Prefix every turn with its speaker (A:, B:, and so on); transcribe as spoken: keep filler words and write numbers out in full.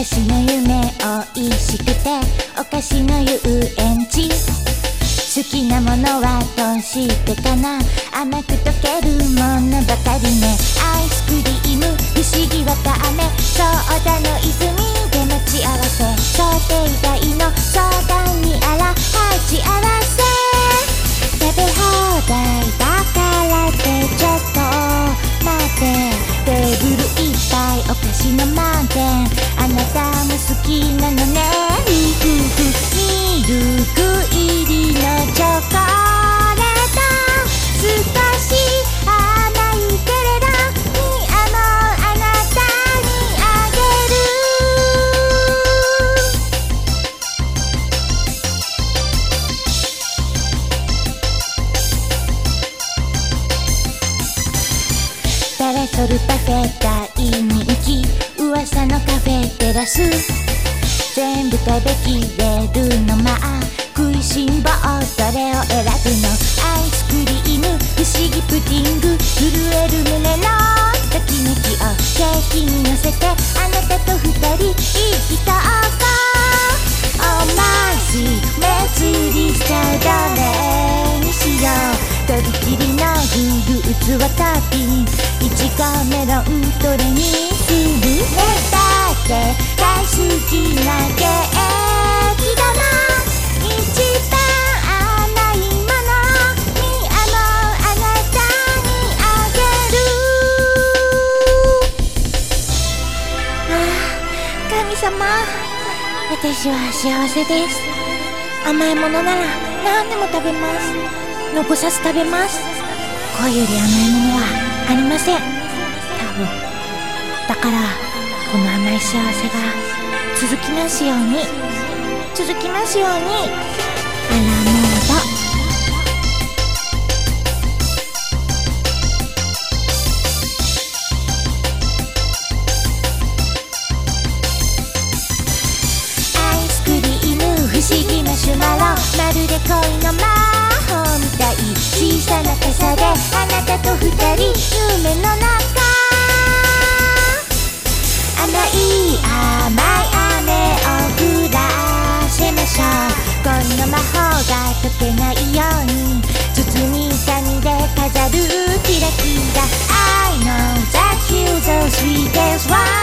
A: 昔の夢おいしくてお菓子の遊園地、好きなものはどうしてかな、甘く溶けるものばかりね。アイスクリーム不思議わたあめ、ソーダの泉で待ち合わせ、想定外の相談にあら鉢合わせ、食べ放題だからってちょっと待って、テーブルいっぱいお菓子の満点、あなたも好きなのね。ミルク入りのチョコレート、少し甘いけれどにあのあなたにあげる。タラソルパフェ大人気、噂のカフェテラス、全部食べきれるのまあ食いしん坊どれを選ぶの。アイスクリーム不思議プディング、震える胸のときめきをケーキに乗せて、あなたと二人意気投合。おまし目釣りしちゃう、どれにしよう、とびきりのフルーツをトッピング、いちごメロンどれにするね。だって大好きなケーキだな、一番甘いものにあのあなたにあげる。ああ、神様、私は幸せです。甘いものなら何でも食べます。残さず食べます。こういうより甘いものはありません、多分。だからこの甘い幸せが続きますように、続きますように。アラモード。アイスクリーム不思議マシュマロ、まるで恋の魔法みたい、小さな傘であなたと二人夢の中、甘い甘い雨を降らせましょう。恋の魔法が解けないように包み紙で飾るキラキラ。 I know that you're the sweetest one